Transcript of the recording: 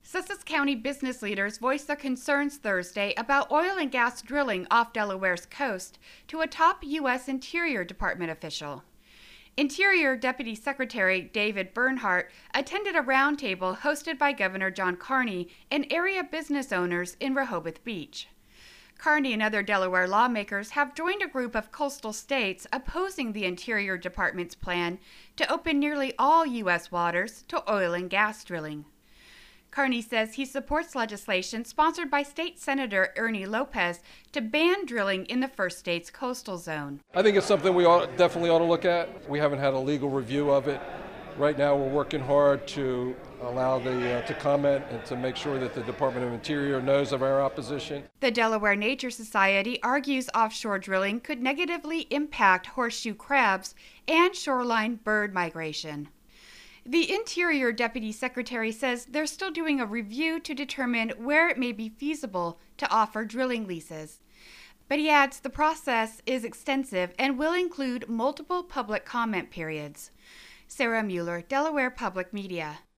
Sussex County business leaders voiced their concerns Thursday about oil and gas drilling off Delaware's coast to a top U.S. Interior Department official. Interior Deputy Secretary David Bernhardt attended a roundtable hosted by Governor John Carney and area business owners in Rehoboth Beach. Carney and other Delaware lawmakers have joined a group of coastal states opposing the Interior Department's plan to open nearly all U.S. waters to oil and gas drilling. Carney says he supports legislation sponsored by State Senator Ernie Lopez to ban drilling in the First State's coastal zone. I think it's something we definitely ought to look at. We haven't had a legal review of it. Right now we're working hard to allow to comment and to make sure that the Department of Interior knows of our opposition. The Delaware Nature Society argues offshore drilling could negatively impact horseshoe crabs and shoreline bird migration. The Interior Deputy Secretary says they're still doing a review to determine where it may be feasible to offer drilling leases. But he adds the process is extensive and will include multiple public comment periods. Sarah Mueller, Delaware Public Media.